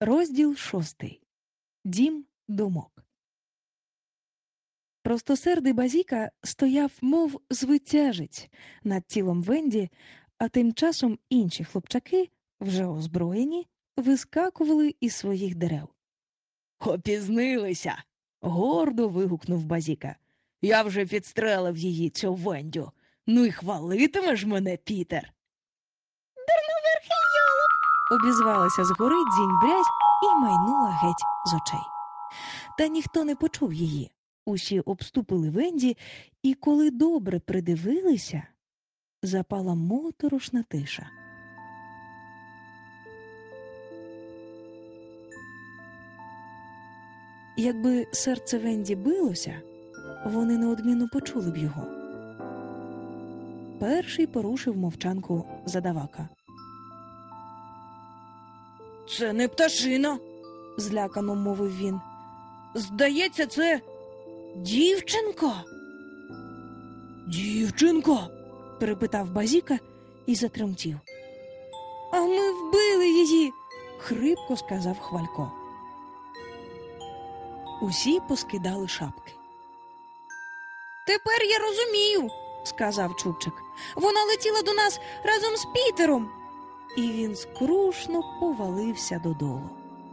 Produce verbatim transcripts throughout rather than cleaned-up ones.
Розділ шостий. Дім думок. Простосердий Базіка стояв, мов звитяжець, над тілом Венді, а тим часом інші хлопчаки, вже озброєні, вискакували із своїх дерев. «Опізнилися!» – гордо вигукнув Базіка. «Я вже підстрелив її, цю Вендю. Ну й хвалитимеш мене, Пітер!» «Дурноверхий йолоп!» – обізвалася згори дзінь-брязь і майнула геть з очей. Та ніхто не почув її. Усі обступили Венді, і коли добре придивилися, запала моторошна тиша. Якби серце Венді билося, вони неодмінно почули б його. Перший порушив мовчанку задавака. «Це не пташина!» – злякано мовив він. «Здається, це дівчинка!» «Дівчинка?» – перепитав Базіка і затремтів. «А ми вбили її!» – хрипко сказав Хвалько. Усі поскидали шапки. «Тепер я розумію!» – сказав Чубчик. «Вона летіла до нас разом з Пітером!» І він скрушно повалився додолу.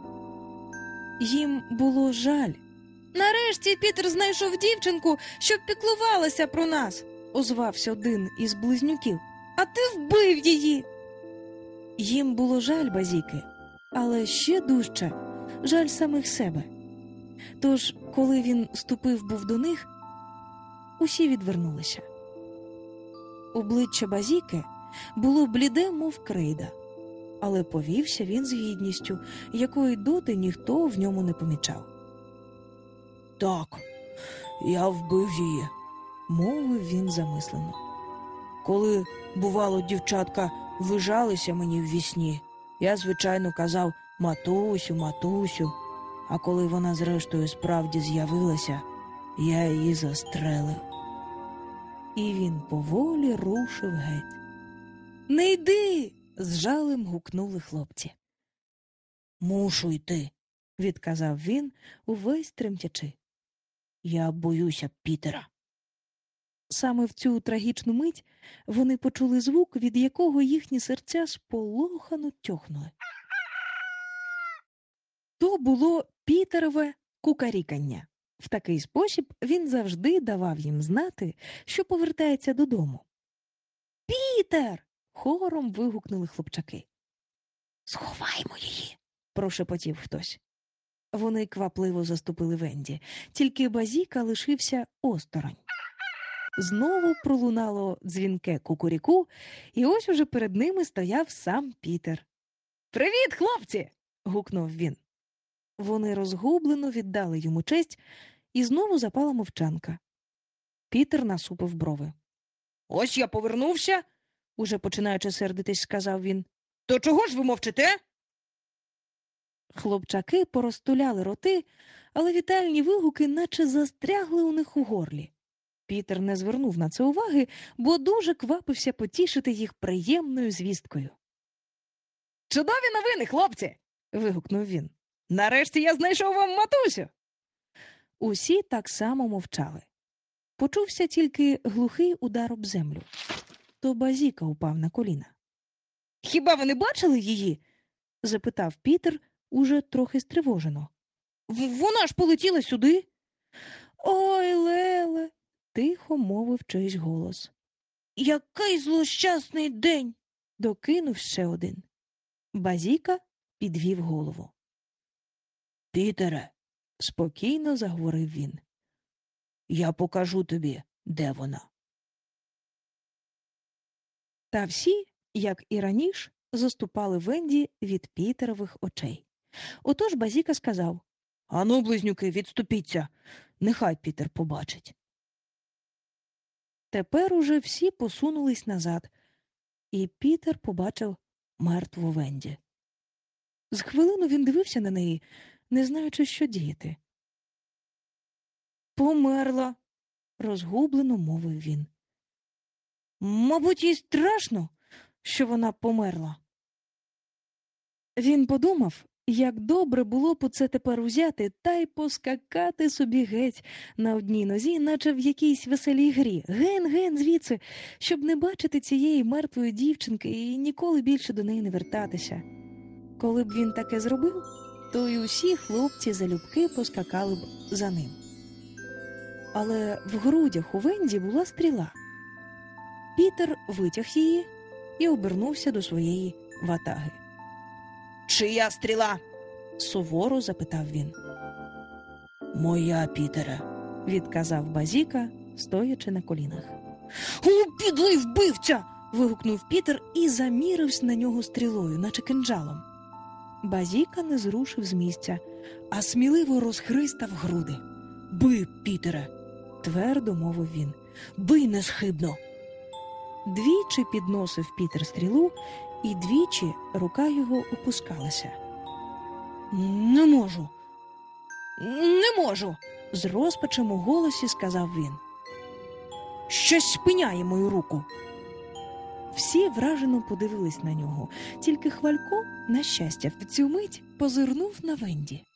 Їм було жаль. «Нарешті Пітер знайшов дівчинку, щоб піклувалася про нас!» – озвався один із близнюків. «А ти вбив її!» Їм було жаль Базіки, але ще дужче жаль самих себе. Тож, коли він ступив був до них, усі відвернулися. Обличчя Базіки було бліде, мов крейда, але повівся він з гідністю, якої доти ніхто в ньому не помічав. «Так, я вбив її», – мовив він замислено. «Коли, бувало, дівчатка вижалися мені ввісні, я, звичайно, казав «Матусю, матусю», а коли вона зрештою справді з'явилася, я її застрелив». І він поволі рушив геть. «Не йди!» – з жалем гукнули хлопці. «Мушу йти», – відказав він, увесь тремтячи. «Я боюся Пітера». Саме в цю трагічну мить вони почули звук, від якого їхні серця сполохано тьохнули. То було Пітерове кукарікання. В такий спосіб він завжди давав їм знати, що повертається додому. «Пітер!» – хором вигукнули хлопчаки. «Сховаймо її!» – прошепотів хтось. Вони квапливо заступили Венді, тільки Базіка лишився осторонь. Знову пролунало дзвінке кукуріку, і ось уже перед ними стояв сам Пітер. «Привіт, хлопці!» – гукнув він. Вони розгублено віддали йому честь, і знову запала мовчанка. Пітер насупив брови. «Ось я повернувся!» – уже починаючи сердитись, сказав він. «То чого ж ви мовчите?» Хлопчаки порозтуляли роти, але вітальні вигуки наче застрягли у них у горлі. Пітер не звернув на це уваги, бо дуже квапився потішити їх приємною звісткою. «Чудові новини, хлопці!» – вигукнув він. «Нарешті я знайшов вам матусю!» Усі так само мовчали. Почувся тільки глухий удар об землю. То Базіка упав на коліна. «Хіба ви не бачили її?» – запитав Пітер, уже трохи стривожено. «Вона ж полетіла сюди!» «Ой, Леле!» – тихо мовив чийсь голос. «Який злощасний день!» – докинув ще один. Базіка підвів голову. «Пітере!» – спокійно заговорив він. «Я покажу тобі, де вона». Та всі, як і раніше, заступали Венді від Пітерових очей. Отож Базіка сказав: «Ану, близнюки, відступіться, нехай Пітер побачить». Тепер уже всі посунулись назад, і Пітер побачив мертву Венді. З хвилину він дивився на неї, не знаючи, що діяти. «Померла», – розгублено мовив він. «Мабуть, їй страшно, що вона померла». Він подумав, Як добре було б оце тепер узяти та й поскакати собі геть на одній нозі, наче в якійсь веселій грі. Ген-ген звідси, щоб не бачити цієї мертвої дівчинки і ніколи більше до неї не вертатися. Коли б він таке зробив, то й усі хлопці залюбки поскакали б за ним. Але в грудях у Венді була стріла. Пітер витяг її і обернувся до своєї ватаги. «Чия стріла?» – суворо запитав він. «Моя, Пітере», – відказав Базіка, стоячи на колінах. «О, підлий вбивця!» – вигукнув Пітер і замірився на нього стрілою, наче кинджалом. Базіка не зрушив з місця, а сміливо розхристав груди. «Бий, Пітере!» – твердо мовив він. «Бий несхибно!» Двічі підносив Пітер стрілу, і двічі рука його опускалася. «Не можу! Не можу!» – з розпачем у голосі сказав він. «Щось спиняє мою руку!» Всі вражено подивились на нього, тільки Хвалько, на щастя, в цю мить позирнув на Венді.